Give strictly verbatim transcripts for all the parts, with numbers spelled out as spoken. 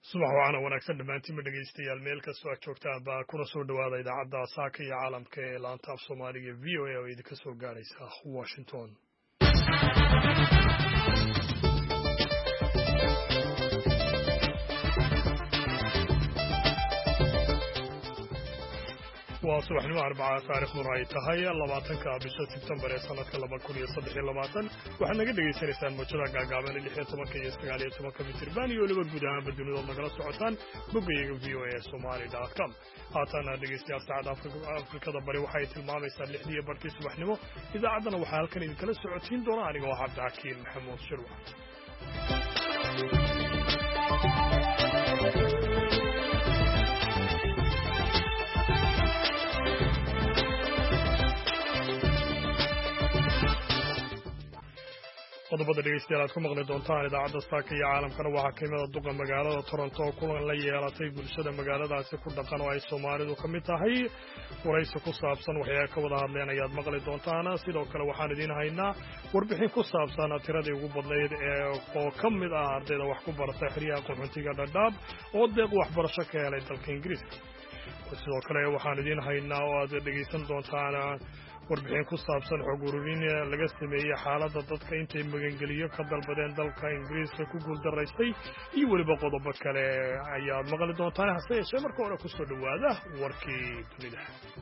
subax waana wanaagsan dhammaantiin ma dhegaystayaal meel kastoo aad joogtaan baa kuna soo dhowaada idaacadda saaka iyo caalamka ee laanta af soomaaliga v o a oo idinka soo gaaraysa washington. waa subaxnimo arbaca taariikhduna ay tahay labaatanka bisha sebtembar ee sanadka laba kun iyo saddex iyo labaatan waxaad naga dhegaysanaysaan mawjadaha gaagaaban lix iyo tobanka iyo sagaal iyo tobanka mitirban iyo weliba guud ahaanba dunidood nagala socotaan boggayaga v o a somali dot com. haatana dhegaystayaal saacadda afrikada bari waxay tilmaamaysaa lixdii iyo barkii subaxnimo. idaacaddana waxaa halkan idinkala socotiin doona aniga oo cabdixakiin maxamuud shirwac. qodobada dhegaystayaal aad ku maqli doontaan idaacadda saaka iyo caalamkana waxaa kamida duqa magaalada toronto oo kulan la yeelatay bulshada magaaladaasi ku dhaqan oo ay soomaalidu ka mid tahay. waraysi ku saabsan waxay ka wada hadleen ayaad maqli doontaan. sidoo kale waxaan idiin haynaa warbixin ku saabsan tiradii ugu badnayd ee oo ka mid ah ardayda wax ku barata xeryaha qaxoontiga dhadhaab oo deeq waxbarasho ka helay dalka ingiriiska. sidoo kale waxaan idiin haynaa oo aad dhegaysan doontaan warbixin ku saabsan xog ururin laga sameeyey xaaladda dadka intay magangeliyo ka dalbadeen dalka ingiriiska ku guuldaraystay iyo weliba qodobo kale ayaad maqli doontaan. hase yeeshee marka hore ku soo dhowaada warkii dunida.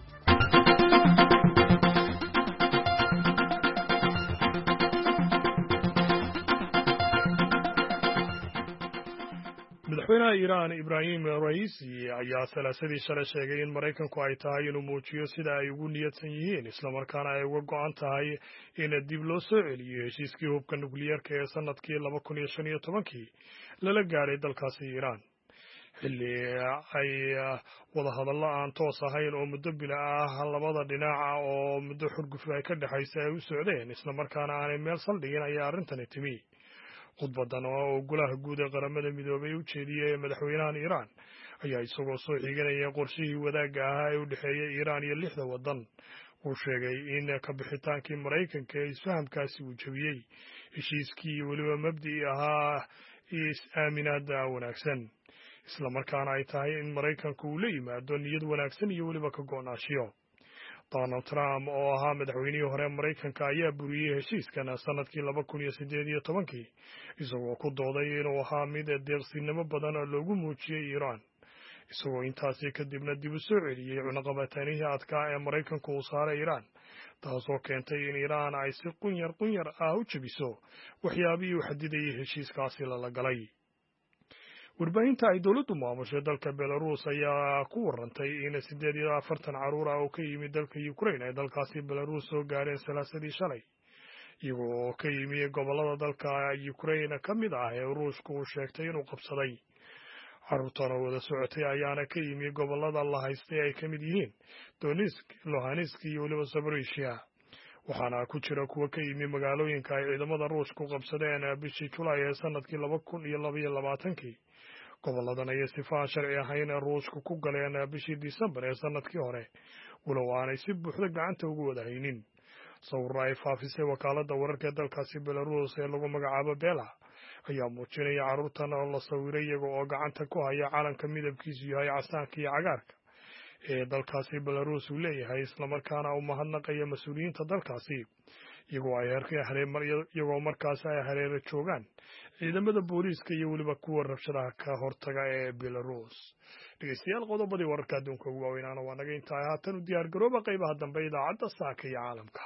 madaxweynaha iiraan ibraahim ra'iisi ayaa salaasadii shalay sheegay in maraykanku ay tahay inuu muujiyo sida ay ugu niyadsan yihiin islamarkaana ay uga go'an tahay in dib loo soo celiyo heshiiskii hubka nukliyeerka ee sanadkii laba kun iyo shan iyo tobankii lala gaadhay dalkaasi iiraan xilli ay wadahadallo aan toos ahayn oo muddo bila ah labada dhinaca oo muddo xurguf ay ka dhexaysa ay u socdeen islamarkaana aanay meel saldhigin ayaa arrintani timi. khudbadan oo golaha guud ee qaramada midoobay u jeediyey madaxweynahan iiraan ayaa isagoo soo xiganaya qorshihii wadaagga ahaa ee u dhexeeyey iiraan iyo lixda waddan uu sheegay in kabixitaankii maraykanka ee isfahamkaasi uu jebiyey heshiiskii weliba mabdi'i ahaa is-aaminaada wanaagsan islamarkaana ay tahay in maraykanku uu la yimaado niyad wanaagsan iyo weliba ka go'naashiyo. donald trump oo ahaa madaxweynihii hore maraykanka ayaa buriyey heshiiskan sanadkii laba kun iyo siddeed iyo tobankii isagoo ku dooday inuu ahaa mid deeqsinimo badan oo loogu muujiyey iiraan isagoo intaasi kadibna dib u soo celiyey cunaqabatanihii adkaa ee maraykanku uu saaray iiraan taasoo keentay in iiraan ay si qunyar qunyar ah u jebiso waxyaabihii u xadidayay heshiiskaasi lala galay. warbaahinta ay dowladdu maamushay dalka belarus ayaa ku warantay in siddeed iyo afartan carruur ah oo ka yimid dalka ukraine ay dalkaasi belarus soo gaareen salaasadii shalay iyagoo oo ka yimi gobollada dalka ukraine ka mid ah ee ruushku uu sheegtay inuu qabsaday. carruurtan oo wada socotay ayaana ka yimi gobollada la haystay ay ka mid yihiin donetsk, luhansk iyo weliba zaporizhia waxaana ku jira kuwa ka yimi magaalooyinka ay ciidamada ruushku qabsadeen bishii julaay ee sanadkii laba kun iyo labaiyo labaatankii. gobolladan ayay sifaan sharci ahayn ee ruushku ku galeen bishii disembar ee sanadkii hore walow aanay si buuxda gacanta ugu wada haynin. sawirro ay faafisay wakaaladda wararka ee dalkaasi belarus ee lagu magacaabo bela ayaa muujinaya carruurtan oo la sawiray iyaga oo gacanta ku haya calanka midabkiisu yahay casaanka iyo cagaarka ee dalkaasi belarus uu leeyahay islamarkaana u mahadnaqaya mas-uuliyiinta dalkaasi iyagoo ay iyagoo markaasi ay hareero joogaan ciidamada booliiska iyo weliba kuwa rabshadaha ka hortaga ee belarus. dhegeystayaal qodobadii wararka adduunka ugu waaweynaana waa naga intahay. haatan u diyaar garooba qaybaha dambe idaacadda saaka iyo caalamka.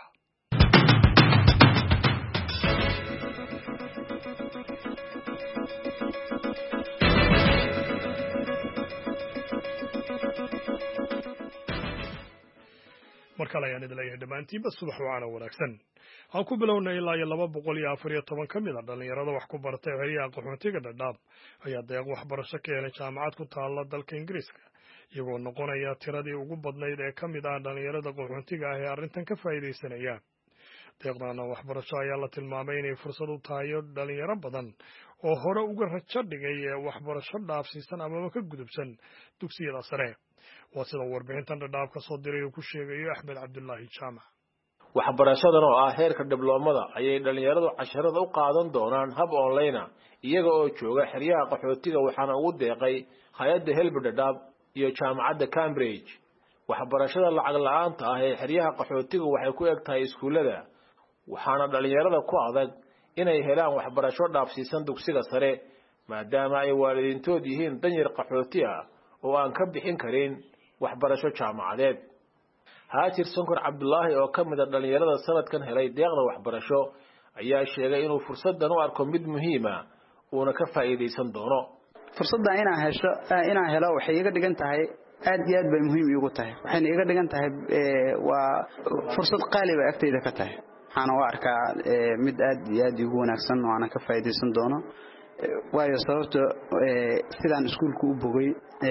mar kale ayaan idin leeyahay dhammaantiinba subax waana wanaagsan. aan ku bilownay ilaa iyo laba boqol iyo afar iyo toban ka mid a dhallinyarada wax ku baratay xeryaha qaxoontiga dhadhaab ayaa deeq waxbarasho ka helay jaamacad ku taalla dalka ingiriiska iyagoo noqonaya tiradii ugu badnayd ee ka mid ah dhallinyarada qaxoontiga ah ee arrintan ka faa'iidaysanaya. deeqdan waxbarasho ayaa la tilmaamay inay fursad u tahay dhalinyaro badan oo hore uga rajo dhigay waxbarasho dhaafsiisan amaba ka gudubsan dugsiyada sare. waa sida warbixintan dhadhaab ka soo diray uu ku sheegayo axmed cabdulaahi jaamac. waxbarashadan oo ah heerka dibloomada ayay dhalinyaradu casharada u qaadan doonaan hab online iyaga oo jooga xeryaha qaxootiga waxaana ugu deeqay hay'adda Help Dadaab iyo jaamacadda Cambridge waxbarashada lacag la'aanta ah ee xeryaha qaxootiga waxay ku eg tahay iskuulada waxaana dhalinyarada ku adag inay helaan waxbarasho dhaafsiisan dugsiga sare maadaama ay waalidiintood yihiin danyar qaxooti ah oo aan ka bixin karin waxbarasho jaamacadeed Haajir Sonkor Cabdullaahi oo ka mid ah dhalinyarada sanadkan helay deeqda waxbarasho ayaa sheegay inuu fursadan u arko mid muhiim ah oo ka faa'iideysan doono fursadda inaan hesho inaan helo waxay iga dhigan tahay aad iyo aad bay muhiim iigu tahay waxayna iga dhigan tahay waa fursad qaali ah agteyda ka tahay waxaan u arkaa mid aad iyo aad ugu wanaagsan oo aan ka faa'iideysan doono waayo sababta sidaan iskuulku u bogay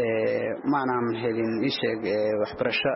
maanaan helin isheeg waxbarasho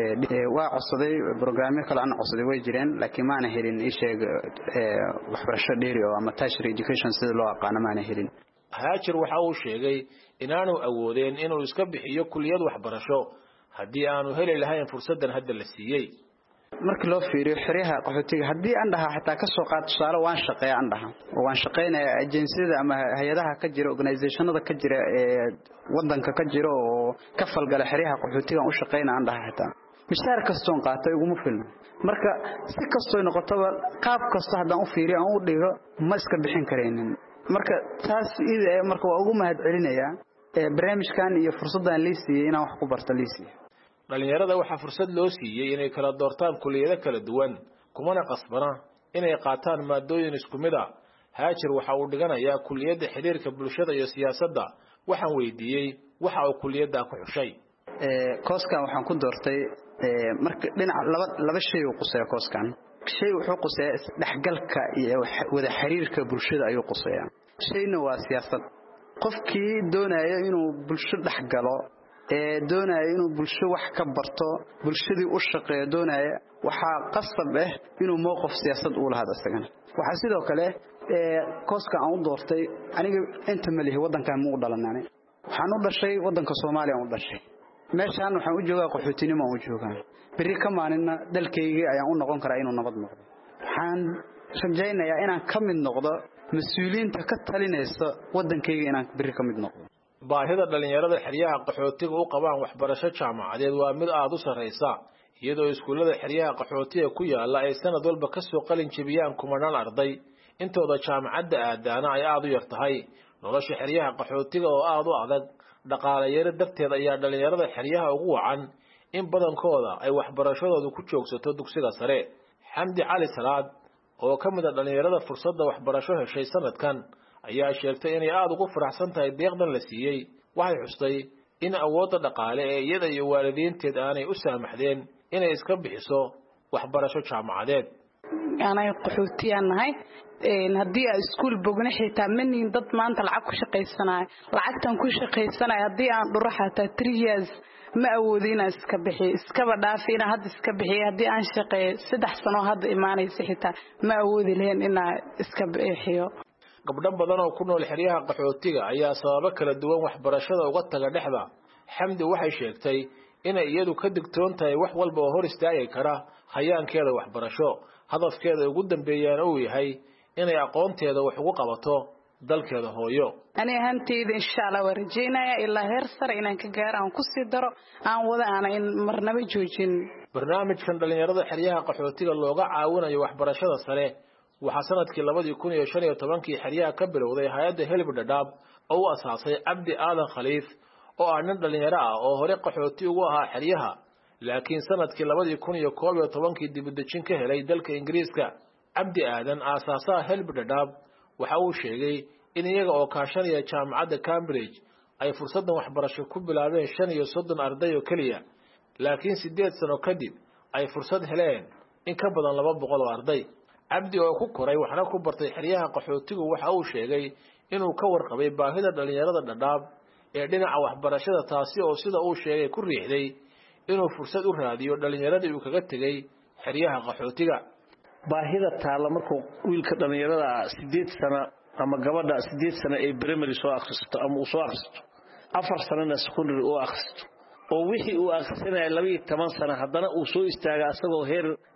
waa codsaday barnaamijyo kale aan codsaday way jireen laakiin maana helin isheeg waxbarasho dheeri oo ama tertiary education sida loo aqaan maana helin Haajir waxa uu sheegay inaanu awoodeen inuu iska bixiyo kulliyad waxbarasho haddii aanu heli lahayn fursadan hadda la siiyay markii loo fiiriyo xiriyaha qaxootiga hadii aan dhaha xitaa ka soo qaad tusaale waan shaqeeyaa aan dhaha waan shaqeynaa agenciyada ama hay'adaha ka jira organizationada ka jira ee wadanka ka jira oo ka falgala xiriyaha qaxootiga aan u shaqeynaa aan dhaha xitaa mishaar kastoon qaatay ugu filmo marka si kasto noqotaba qaab kasto hadaan u fiiriyo aan u dhigo ma iska bixin kareenin marka taas ida marka waa ugu mahad celinaya barnaamijkan iyo fursadan liisiyay inaan wax ku barto liisiyay dhalinyarada waxa fursad loo siiyay inay kala doortaan kulliyado kala duwan kumana qasbana inay qaataan maadooyin isku mid ah Haajir waxa uu dhiganayaa kulliyada xiriirka bulshada iyo siyaasadda waxaan weydiiyay waxa uu kulliyada ku xushay ee kooskan waxaan ku doortay ee marka dhinac laba laba shay uu quseeyo kooskan shay wuxuu quseeyaa dhaxgalka iyo wada xiriirka bulshada ayuu quseeyaa shayna waa siyaasad qofkii doonaya inuu bulsho dhaxgalo ee doonaya inuu bulsho wax ka barto bulshadii u shaqeeyo doonaya waxa qasab ah inuu mowqif siyaasad u lahaado asagana waxa sidoo kale ee kooska aan u doortay aniga inta malihi wadankan muu dhalanay waxaan u dhashay wadanka Soomaaliya u dhashay meeshaan waxaan u joogaa qaxootinimo u joogaa bari ka maalina dalkayga ayaan u noqon karaa inuu nabad noqdo waxaan rajaynayaa inaan ka mid noqdo mas'uuliyiinta ka talinaysa wadankayga inaan bari ka mid noqdo baahida dhalinyarada xeryaha qaxootiga u qabaan waxbarasho jaamacadeed waa mid aad u sareysa iyadoo iskuulada xeryaha qaxootiga ku yaala ay sanad walba ka soo qalin jabiyaan kumanaan arday intooda jaamacadda aadaana ay aad u yar tahay nolosha xeryaha qaxootiga oo aad u adag dhaqaale yar darteed ayaa dhalinyarada xeryaha ugu wacan in badankooda ay waxbarashadoodu ku joogsato dugsiga sare Xamdi Cali Salaad oo ka mid ah dhalinyarada fursadda waxbarasho heshay sanadkan ayaa sheegtay inay aad ugu faraxsan tahay deeqdan la siiyay waxay xustay in awoodda dhaqaale ee iyada iyo waalidiinteed aanay u saamaxdeen inay iska bixiso waxbarasho jaamacadeed aanay qaxootiyanahay een hadii ay iskuul bogna xitaa manin dad maanta lacag ku shaqeysanay lacagtan ku shaqeysanay hadii aan dhuro xataa three years ma awoodina iska bixi iska badhaafina hadda iska bixi hadii aan shaqeeyo saddex sano hadda imaanaysa xitaa ma awoodi lahayn inaa iska bixiyo gabdho badan oo ku nool xeryaha qaxootiga ayaa sababo kala duwan waxbarashada uga taga dhexda Xamdi waxay sheegtay in iyadu ka digtoon tahay wax walba oo hor istaagi kara hayaankeeda waxbarasho hadafkeeda ugu dambeeyaan uu yahay inay aqoonteeda wax ugu qabato dalkeeda hooyo ani ahantayda insha Allah warjeynaya ilaa heer sare inaan ka gaaro aan ku sii daro aan wada aan in marnaba joojin barnaamijkan dhalinyarada xeryaha qaxootiga looga caawinayo waxbarashada sare waxa sanadkii laba kun iyo shan iyo toban xeryaha ka bilowday hay'adda Help Dadaab oo asaasay Cabdi Aadan Khaliif oo aan dhalinyaro ah oo hore qaxooti ugu ahaa xeryaha laakiin sanadkii laba kun iyo koob iyo toban dib u dejin ka helay dalka Ingiriiska Cabdi Aadan asaasaha Help Dadaab waxa uu sheegay in iyaga oo kaashanaya jaamacadda Cambridge ay fursadan waxbarasho ku bilaabeen shan iyo soddon arday oo kaliya laakiin sideed sano kadib ay fursad heleen in ka badan laba boqol oo arday Cabdi oo ku koray waxna ku bartay xeryaha qaxootigu waxa uu sheegay inuu ka warqabay baahida dhalinyarada Dadaab ee dhinaca waxbarashada taasi oo sida uu sheegay ku riixday inuu fursad u raadiyo dhalinyarada uu kaga tagay xeryaha qaxootiga baahida taala markuu wiilka dhalinyarada sideed sano ama gabadha sideed sano ee primary soo akhristo ama uu soo akhristo afar sano secondary uu akhristo oo wixii uu akhrisanay laba iyo toban sano haddana uu soo istaaga asagoo heer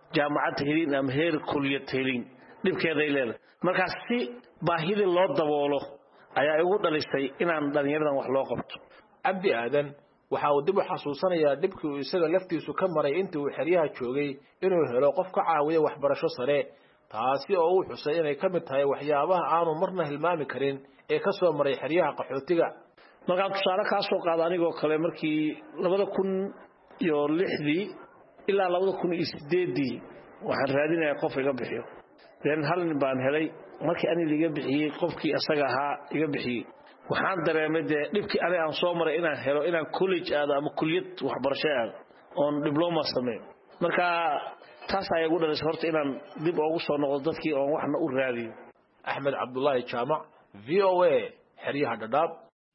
jaamacad helin ama heer kulliyad helin dhibkeeda ay leedahay markaas si baahida loo daboolo ayaa ugu dhalisay inaan dhalinyaradan wax loo qabto cabdi aadan waxa uu dib u xasuusanayaa dhibkii uu isaga laftiisu ka maray intii uu xeryaha joogay inuu helo qof ka caawiya waxbarasho sare taasi oo uu xusay inay ka mid tahay waxyaabaha aanu marna hilmaami karin ee ka soo maray xeryaha qaxootiga markaan tusaale ka soo qaado anigoo kale markii labada kun iyo lixdii ilaa labada kun iyo sideedii waxaan raadinayaa qof iga bixiyo then hal nin baan helay markii ani liga bixiyay qofkii asaga ahaa iga bixiyay waxaan dareemay de dhibkii ani aan soo maray inaan helo inaan college aado ama kulliyad waxbarasho aado oon diploma sameeyo marka taas ayaa ugu dhalisay horta inaan dib ugu soo noqdo dadkii oon waxna u raadiyo axmed cabdullaahi jaamac v o a xeryaha dhadhaab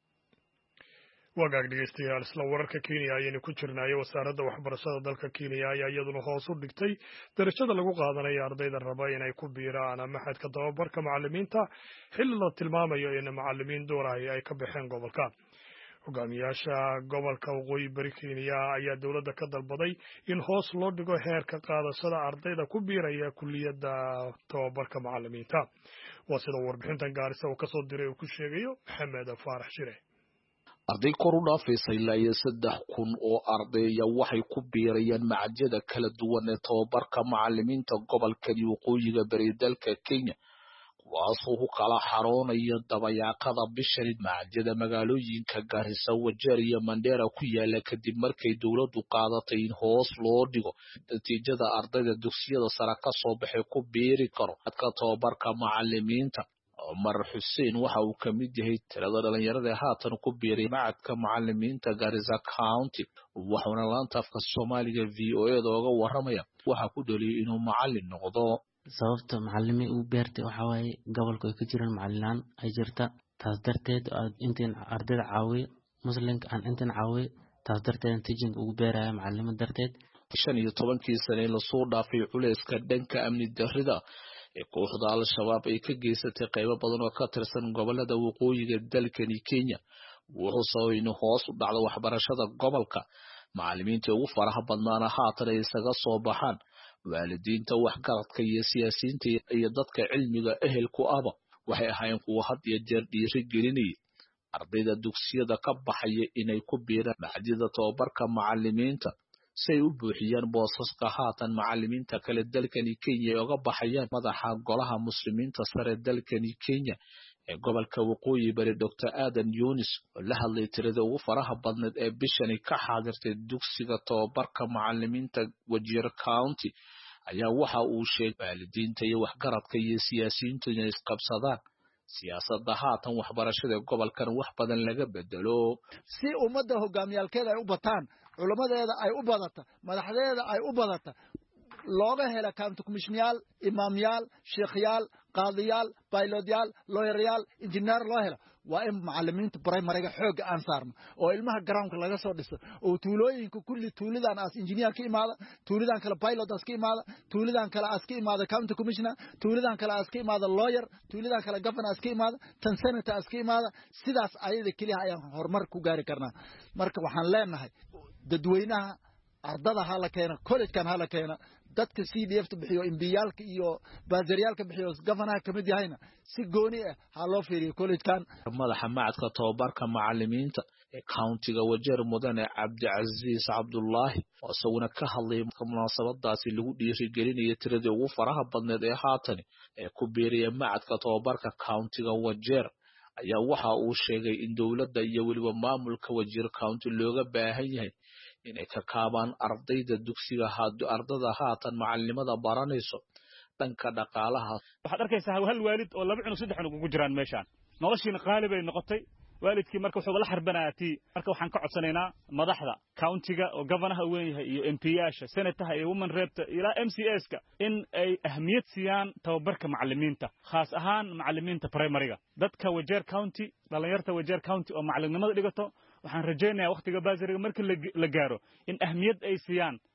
wagaag dhegeystayaal isla wararka Kenya ayaynu ku jirnaayo wasaaradda waxbarashada dalka Kenya ayaa iyaduna hoos u dhigtay darajada lagu qaadanayo ardayda raba inay ku biiraan maxadka tababarka macallimiinta xilli la tilmaamayo in macallimiin doorahay ay ka baxeen gobolka hogaamiyaasha gobolka waqooyi bari Kenya ayaa dawladda ka dalbaday in hoos loo dhigo heerka qaadashada ardayda ku biiraya kulliyadda tababarka macallimiinta waa sida warbixintan gaarisa uu ka soo diray uu ku sheegayo Maxamed Faarax Shire arday kor u dhaafaysa ilaa iyo saddex kun oo ardaya waxay ku biirayaan macadyada kala duwan ee tababarka macallimiinta gobolka waqooyiga bari dalka Kenya kuwaasoo ku kala xaroonaya dabayaaqada bishan macadyada magaalooyinka Garissa Wajir iyo Mandera ku yaala kadib markay dawladdu qaadatay in hoos loo dhigo natiijada ardayda dugsiyada sare ka soo baxay ku biiri karo dadka tababarka macallimiinta Umar Hussein waxa uu ka mid yahay tirada dhalinyarada haatan ku biiray macadka macallimiinta Garissa County waxaana laanta afka Soomaaliga V O A dooga waramaya waxa ku dhaliyay inuu macallin noqdo sababta macallimiin uu beertay waxa waaye gobolka ay ka jiraan macallinaan ay jirta taas darteed intiin ardayda caawiyo muslimka aan intiin caawiyo taas darteed teaching ugu beeraya macallimiin darteed shan iyo tobankii sano la soo dhaafay culayska dhanka amni darrida ee kooxda al-shabaab ay ka geysatay qaybo badan oo ka tirsan gobolada waqooyiga dalkani Kenya wuxuu sababay in hoos u dhacdo waxbarashada gobolka macallimiinta ugu faraha badnaana haatan ay isaga soo baxaan waalidiinta waxgaradka iyo siyaasiyiinta iyo dadka cilmiga ehelku ahba waxay ahaayeen kuwa had iyo jeer dhiiri gelinayay ardayda dugsiyada ka baxaya inay ku biiraan macadyada tababarka macallimiinta si ay u buuxiyaan boosaska haatan macallimiinta kale dalkani Kenya ee uga baxayaan madaxa golaha muslimiinta sare dalkani Kenya ee gobolka waqooyi bari Doctor Adan Yunis oo la hadlay tirada ugu faraha badneed ee bishani ka xaadirtay dugsiga tababarka macallimiinta Wajir County ayaa waxa uu sheegay waalidiinta iyo waxgaradka iyo siyaasiyiintu inay isqabsadaan siyaasadda haatan waxbarashada gobolkan wax badan laga bedelo si ummadda hogaamiyalkeeda ay u bataan culamadeeda ay u badata madaxdeeda ay u badata looga hela county commissioner imaamyaal sheekhyal qaadiyaal pilotyal lawyeryal engineer loo hela waa in macallimiinta primary-ga xoog aan saarno oo ilmaha groundka laga soo dhiso oo tuulooyinka kulli tuulidan as engineer ka imaada tuulidan kale pilot as ka imaada tuulidan kale as ka imaada county commissioner tuulidan kale as ka imaada lawyer tuulidan kale governor as ka imaada tan senator as ka imaada sidaas ayada kaliya ayaan horumar ku gaari karnaa marka waxaan leenahay dadweynaha ardada hala keena college-kan hala keena dadka C D F bixiyo imbiyalka iyo baazariyalka bixiyo governor kamid yahayna si gooni ah ha loo fiiriyo college-kan madaxa macadka tababarka macallimiinta ee countiga Wajir mudane Cabdi Aziz Cabdullaahi oo isaguna ka hadlay munaasabadaasi lagu dhiiri gelinayo tirada ugu faraha badneed ee haatan ee ku biiraya macadka tababarka countiga Wajir ayaa waxa uu sheegay in dawladda iyo waliba maamulka Wajir County looga baahan yahay inay ka kaabaan ardayda dugsiga ardada haatan macallimada baranayso dhanka dhaqaalaha waxaad arkaysaa hal waalid oo laba cunug saddex cunug ugu jiraan meeshaan noloshiina qaali bay noqotay waalidkii marka wuxuu la xarbanaatay marka waxaan ka codsanaynaa madaxda countiga oo governaha weyn yahay iyo M P yaasha senataha iyo women rep ila M C S ka in ay ahmiyad siiyaan tababarka macallimiinta khaas ahaan macallimiinta primary-ga dadka Wajir County dhalinyarta Wajir County oo macallinimada dhigato waxaan rajaynayaa waqtiga baasariga markii la gaaro in ahmiyad ay siiyaan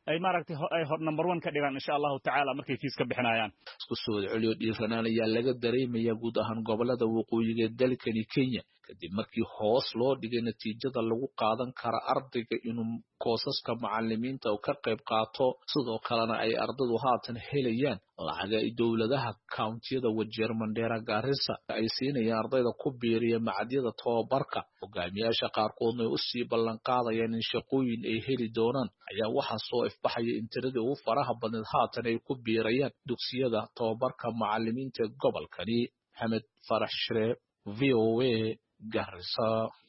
ay maaragtay ay hor number one ka dhigaan insha Allah ta'ala markay fiis ka bixinayaan isku soo celiyo dhiiranaan ayaa laga dareemayaa guud ahaan gobolada waqooyiga dalkani Kenya kadib markii hoos loo dhigay natiijada lagu qaadan kara ardayga inuu koosaska macallimiinta oo ka qayb qaato sidoo kalena ay ardaydu haatan helayaan lacag ay dawladaha countiyada Wajir Mandera Garissa ay siinayaan ardayda ku biiriya macadyada tababarka hogaamiyaasha qaarkoodna u sii ballan qaadayaan in shaqooyin ay heli doonaan ayaa waxa soo ifbaxaya in tiradii ugu faraha badan haatan ay ku biirayaan dugsiyada tababarka macallimiinta gobolkani Ahmed Farax Shire V O A Garissa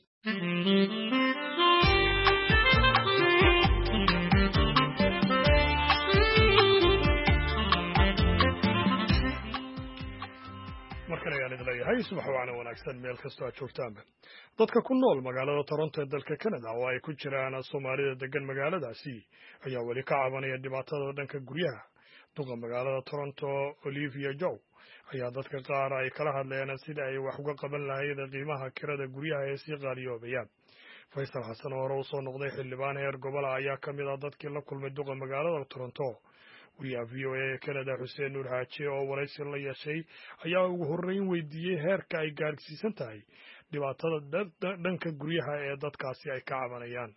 markale ayaan idin leeyahay subax wacna wanaagsan meel kastoo aad joogtaanba dadka ku nool magaalada Toronto ee dalka Canada oo ay ku jiraan Soomaalida degan magaaladaasi ayaa weli ka cabanaya dhibaatada dhanka guryaha duqa magaalada Toronto Olivia Jow ayaa dadka qaar ay kala hadleen sida ay wax uga qaban lahaayeen qiimaha kirada guryaha ee si qaaliyoobaya Faisal Xasan oo hore u soo noqday xildhibaan heer gobol ayaa ka mid ah dadkii la kulmay duqa magaalada Toronto wariyaha V O A Canada Xuseen Nuur Haaji oo waraysi la yeeshay ayaa ugu horreyn weydiiyey heerka ay gaarsiisan tahay dhibaatada dhanka guryaha ee dadkaasi ay ka cabanayaan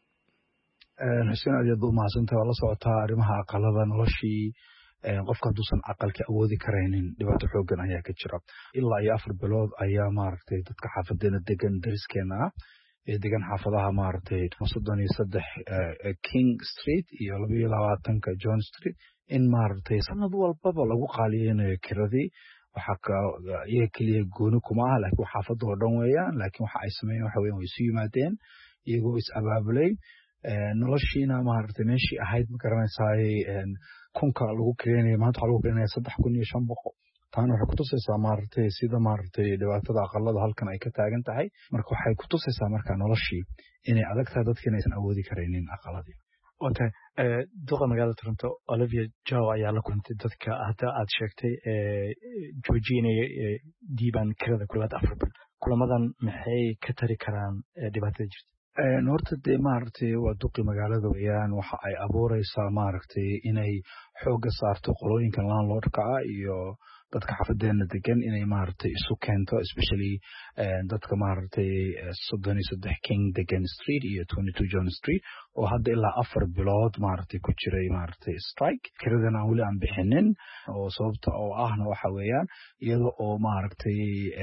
Xuseen aad u mahadsantahay waa la socotaa arrimaha aqalada noloshii qofka duusan aqalka awoodi karaynin dhibaato xoogan ayaa ka jira ilaa iyo afar bilood ayaa maaragtay dadka xaafadeena degan dariskeena ah ee degan xaafadaha maaragtay soddon iyo saddex King Street iyo laba iyo labaatanka John Street in maaragtay sanad walbaba lagu qaaliyeynayo kiradii waxa iyaga keliya gooni kuma aha laakiin xaafadda oo dhan weeyaan laakiin waxa ay sameeyeen waxa weeyaan way isu yimaadeen iyagoo is abaabulay noloshiina maaragtay meeshii ahayd ma garanaysaa kunka lagu kireenayo maanta waxaa lagu kireenaya saddex kun iyo shan boqol taana waxay kutusaysaa maaragtay sida maaragtay dhibaatada aqalada halkan ay ka taagan tahay marka waxay kutusaysaa marka noloshii inay adag tahay dadkiina aysan awoodi karaynin aqaladii okay duqa magaalada Toronto Olivia Jow ayaa la kulantay dadka hadda aad sheegtay joojinaya diiban kirada kulaad afar bil kulamadan maxay ka tari karaan dhibaatada jirta horta dee maaragtay waa duqi magaalada weeyaan waxa ay abuuraysaa maaragtay inay xoogga saarto qolooyinka landlordka ah iyo dadka xafadeena degan inay maaragtay isu keento especially dadka maaragtay soddon iyo saddex King degan Street iyo twenty-two John Street oo hadda ilaa afar bilood maaragtay ku jiray maaragtay strike kiradana aan weli aan bixinin oo sababta oo ahna waxa weeyaan iyada oo maaragtay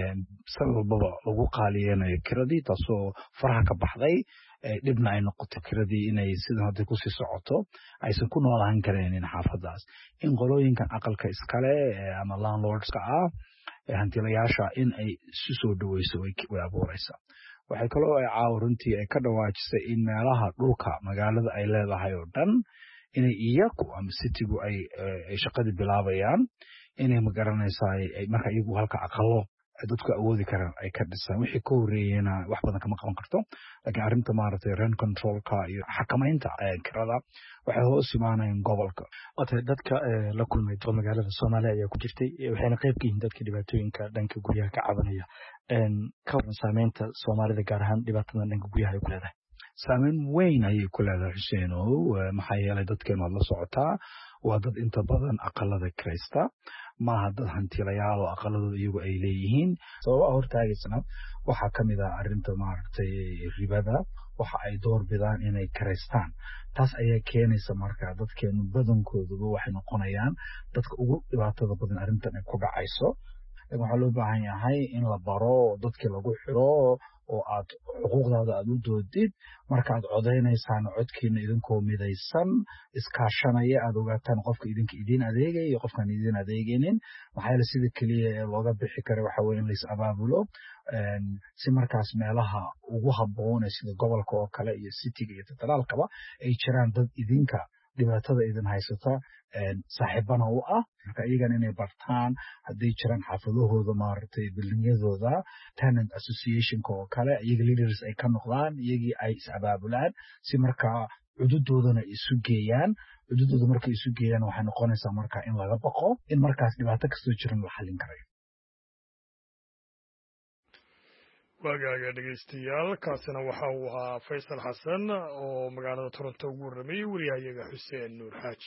sanad walbaba lagu qaaliyeynayo kiradii taasoo faraha ka baxday dhibna ay noqoto kiradii inay sidan hadda ku sii socoto aysan ku noolaan karaynin xaafadaas in qolooyinkan aqalka iskale ama landlordska ah hantilayaasha in ay isu soo dhaweyso way abuuraysaa waxay kaloo ay caaw runtii ay ka dhawaajisay in meelaha dhulka magaalada ay leedahay oo dhan inay iyagu ama citygu ay shaqadii bilaabayaan inay magaranaysaa marka iyagu halka aqalo dadku awoodi karaan ay ka dhisaan wixii ka horeeyayna wax badan kama qaban karto laakiin arrinta maaragtay rent controlka iyo xakamaynta kirada waxay hoos imaanayaan gobolka ota dadka la kulmay duqa magaalada Soomaaliya ayaa ku jirtay waxayna qayb ka yihiin dadka dhibaatooyinka dhanka guryaha ka cabanaya ka waran saameynta Soomaalida gaar ahaan dhibaatada dhanka guryaha ay ku leedahay saameyn weyn ayay ku leedahay Xuseen oo maxaa yeelay dadkeena la socotaa waa dad inta badan aqalada kiraysta maaha dad hantilayaal oo aqaladooda iyagu ay leeyihiin sababa hortaagaysana waxaa ka mid ah arrinta maaragtay ribada waxa ay door bidaan inay kiraystaan taas ayaa keenaysa marka dadkeenu badankooduba waxay noqonayaan dadka ugu dhibaatada badan arrintan ay ku dhacayso waxaa loo baahan yahay in la baro dadkii lagu xiro oo aad xuquuqdaada aad u doodid markaad codeynaysaan codkiina idinkoo midaysan iskaashanaya aad ogaataan qofka idinka idin adeegaya iyo qofkaan idin adeegaynin maxaa yeele sida keliya ee looga bixi kara waxa weeye in lais abaabulo si markaas meelaha ugu habboon ee sida gobolka oo kale iyo cityga iyo federaalkaba ay jiraan dad idinka dhibaatada idin haysata saaxiibana u ah marka iyagan inay bartaan hadday jiraan xaafadahooda maaragtay bildinyadooda tenant associationka oo kale iyaga leaders ay ka noqdaan iyagii ay is abaabulaan si markaa cududoodana isu geeyaan cududooda markay isu geeyaan waxay noqonaysaa markaa in laga baqo in markaas dhibaato kastoo jiran la xallin karayo waagaaga dhegeystayaal kaasina waxa uu ahaa Faysal Xasan oo magaalada Toronto ugu warramay wariyahayaga Xuseen Nuur Xaaji.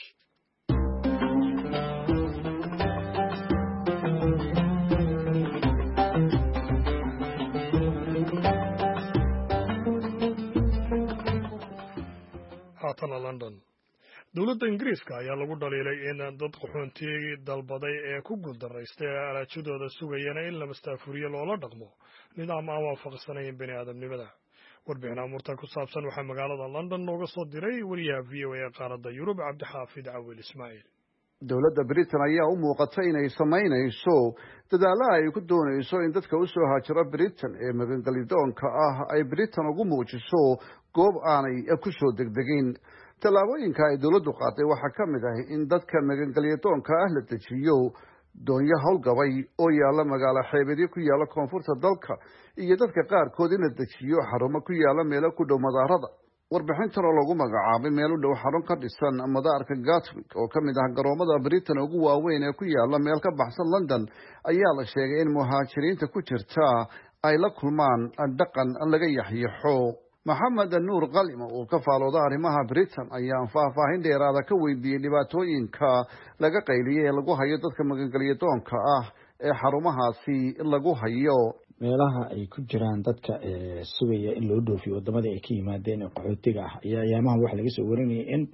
haatana London dowladda Ingiriiska ayaa lagu dhaliilay in dad qaxoonti dalbaday ee ku guuldareystay alaajadooda sugayana in la mastaafuriyo loola dhaqmo nidaam aan waafaqsanayn bini'aadamnimada. warbixin amurtan ku saabsan waxaa magaalada London nooga soo diray wariyaha V O A ee qaaradda Yurub Cabdixaafid Cawil Ismaaciil. dowladda Britain ayaa u muuqatay inay samaynayso dadaalo ay ku doonayso in dadka u soo haajira Britain ee magangelidoonka ah ay Britain ugu muujiso goob aanay ku soo degdegin. tallaabooyinka ay dowladdu qaaday waxaa ka mid ah in dadka magangelidoonka ah la dejiyo doonyo howlgabay oo yaalla magaalo xeebadii ku yaalla koonfurta dalka iyo dadka qaarkood in la dejiyo xarumo ku yaalla meelo ku dhow madaarada. warbixintan oo lagu magacaabay meel u dhow xarun ka dhisan madaarka Gatwick oo ka mid ah garoomada Britain ugu waaweyn ee ku yaalla meel ka baxsan London ayaa la sheegay in muhaajiriinta ku jirta ay la kulmaan dhaqan laga yaxyaxo. Maxamed Nuur Qalim oo ka faalooda arrimaha Britain ayaa faahfaahin dheeraada ka weydiiyay dhibaatooyinka laga qayliyay ee lagu hayo dadka magangeliyadoonka ah ee xarumahaasi lagu hayo. meelaha ay ku jiraan dadka sugaya in loo dhoofiyo wadamada ay ka yimaadeen ee qaxootiga ah ayaa ayaamahan waxa laga soo warinayay in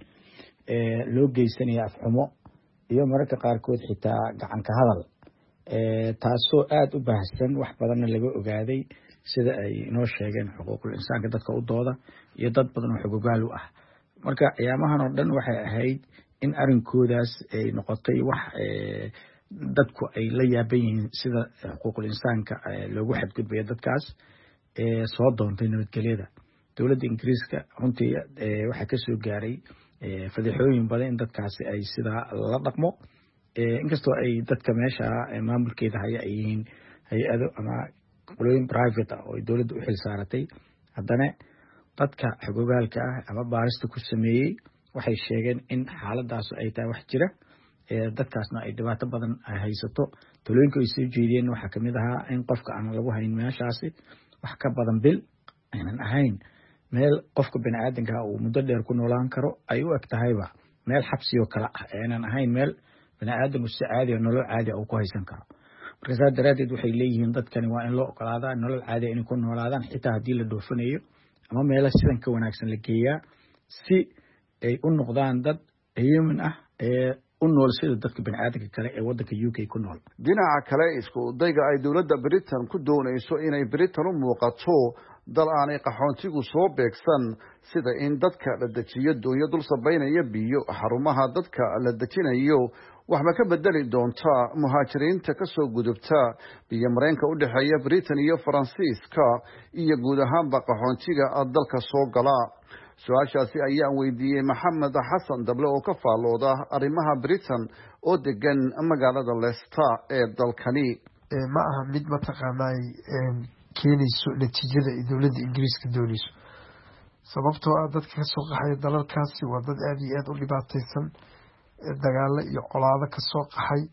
loo geysanayo afxumo iyo mararka qaarkood xitaa gacan ka hadal taasoo aada u baahsan wax badanna laga ogaaday sida ay inoo sheegeen xuquuqul insaanka dadka u dooda iyo dad badan oo xuquuqaal u ah. marka ayaamahan oo dhan waxay ahayd in arinkoodaas ay noqotay wax dadku ay la yaaban yihiin sida xuquuqul insaanka loogu xadgudbayo dadkaas soo doontay nabadgelyada. dowladda Ingiriiska runtii waxaa ka soo gaaray fadixooyin badan in dadkaasi ay sidaa la dhaqmo inkastoo ay dadka meesha maamulkeeda haya ay yihiin hay-ado ama qolooyin private ah oo dowladda u xil saaratay, haddana dadka xuquuqaalka ah ama baarista ku sameeyey waxay sheegeen in xaaladaas ay tahay wax jira dadkaasna ay dhibaato badan haysato. talooyinka ay soo jeediyeen waxaa ka mid ahaa in qofka aan lagu hayn meeshaasi wax ka badan bil aynan ahayn meel qofka bini'aadanka uu muddo dheer ku noolaan karo ay u eg tahayba meel xabsi oo kale ah aynan ahayn meel bini'aadanku si caadi ah nolol caadi ah uu ku haysan karo. marka saa daraadeed waxay leeyihiin dadkani waa in loo ogolaadaa nolol caadi ah inay ku noolaadaan xitaa haddii la dhoofanayo ama meelo sidan ka wanaagsan la geeyaa si ay u noqdaan dad human ah ee u nool sida dadka bini'aadanka kale ee waddanka U K ku nool. dhinaca kale isku dayga ay dowladda Britain ku doonayso inay Britain u muuqato dal aanay qaxoontigu soo beegsan sida in dadka la dejiyo doonyo dul sabaynaya biyo xarumaha dadka la dejinayo waxba ka bedeli doonta muhaajiriinta ka soo gudubta biyo mareenka u dhexeeya Britain iyo Faransiiska iyo guud ahaanba qaxoontiga dalka soo gala. su-aashaasi ayaan weydiiyey Maxamed Xasan Dable oo ka faalooda arrimaha Britain oo degan magaalada Leicester ee dalkani. ma aha mid mataqaanay keenayso natiijada ay dowladda Ingiriiska doonayso, sababtoo ah dadka ka soo qaxay dalalkaasi waa dad aada iyo aada u dhibaataysan, dagaalo iyo colaado ka soo qaxay,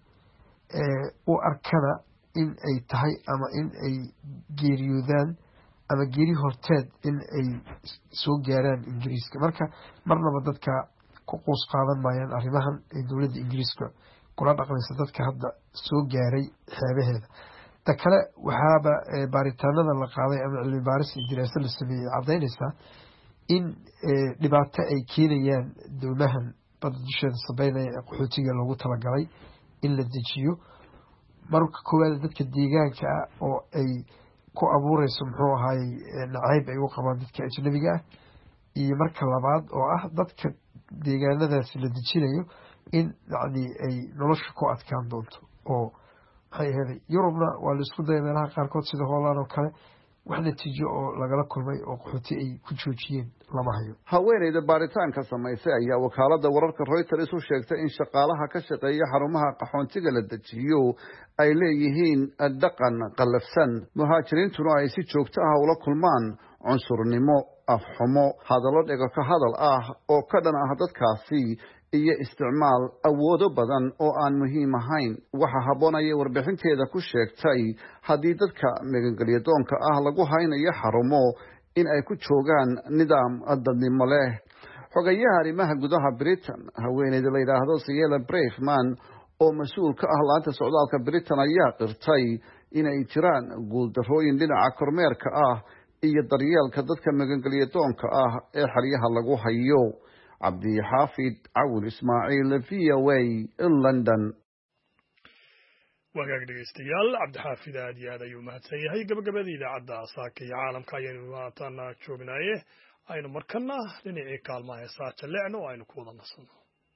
u arkana in ay tahay ama in ay geeriyoodaan ama geeri horteed in ay soo gaaraan Ingiriiska. marka marnaba dadka ku qoos qaadan maayaan arrimahan ay dowladda Ingiriiska kula dhaqmaysa dadka hadda soo gaaray xeebaheeda. ta kale waxaaba baaritaanada la qaaday ama cilmi baaris iyo diraaso la sameeyey caddaynaysaa in dhibaato ay keenayaan dowlahan badda dusheeda sabeynaya ee qaxootiga loogu talagalay in la dejiyo. marka koowaad dadka deegaanka ah oo ay ku abuureyso muxuu ahaayey nacayb ay u qabaan dadka ajnabiga ah, iyo marka labaad oo ah dadka deegaanadaasi la dejinayo in yacni ay nolosha ku adkaan doonto. oo maxay ahaday Yurubna waa la isku dayay meelaha qaarkood sida Holland oo kale wax natiijo oo lagala kulmay oo qaxooti ay ku joojiyeen lama hayo. haweeneyda baaritaanka samaysay ayaa wakaalada wararka Reuters u sheegtay in shaqaalaha ka shaqeeya xarumaha qaxoontiga la dejiyo ay leeyihiin dhaqan qallafsan, muhaajiriintuna ay si joogto ah ula kulmaan cunsurnimo, afxumo, hadallo dhego ka hadal ah oo ka dhan ah dadkaasi iyo isticmaal awoodo badan oo aan muhiim ahayn. waxa habboonaya warbixinteeda ku sheegtay haddii dadka magangelyo doonka ah lagu haynayo xarumo in ay ku joogaan nidaam dadnimo leh. xogayaha arrimaha gudaha Britain haweeneyda la yidhaahdo Ciara Braverman oo mas-uul ka ah laanta socdaalka Britain ayaa qirtay inay jiraan guuldarrooyin dhinaca kormeerka ah iyo daryeelka dadka magangelyo doonka ah ee xeryaha lagu hayo. cabdixaafid cawil ismaaciil v o a London. wagaag dhegeystayaal cabdixaafid aad iyo aad ayuu mahadsan yahay. gabagabada idaacadda saaka iyo caalamka ayaynu maantana joognaye aynu markana dhinacii kaalmaha heesaa jalleecno oo aynu ku wada nasano.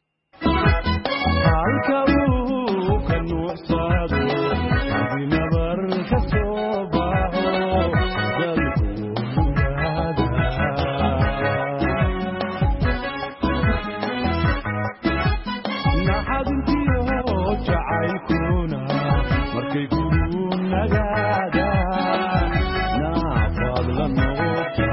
halka uu ka nuuxsado nabar ka soo baxo dalku ogaada naxadintiyo jacaylkuna markay kugu nagaada naafaad la noqota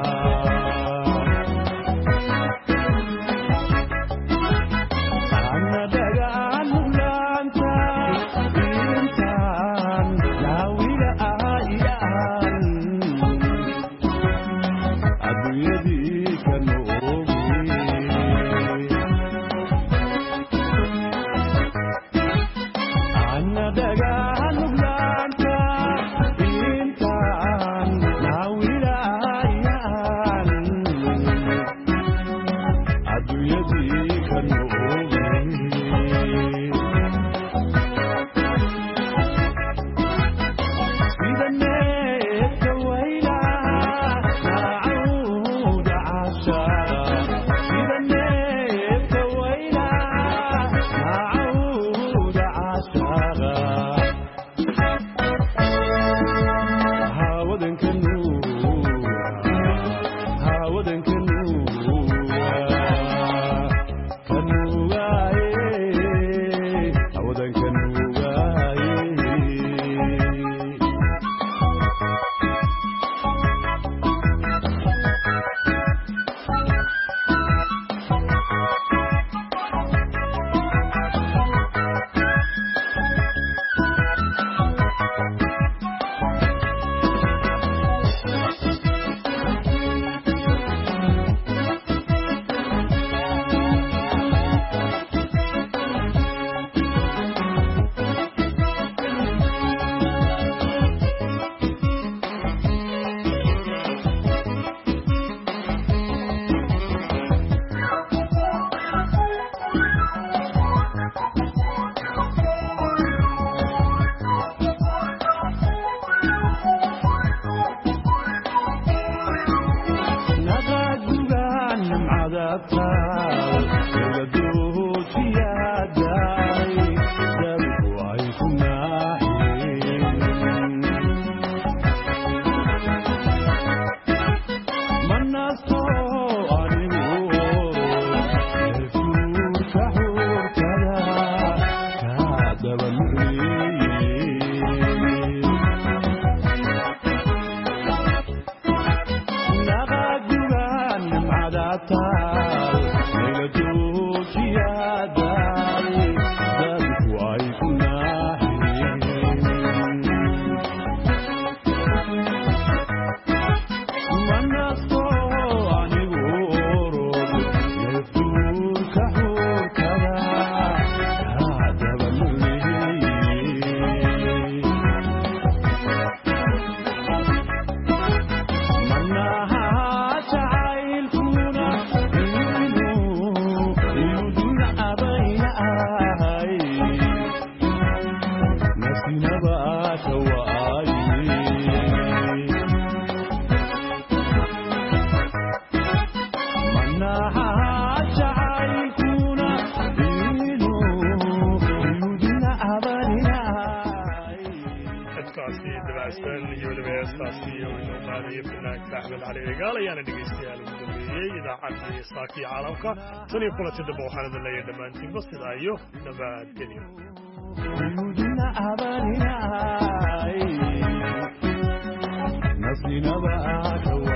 tani kulati daba waxaan idin leeyahay dhammaantiinba sidaa iyo nabadgelyo. nasinaba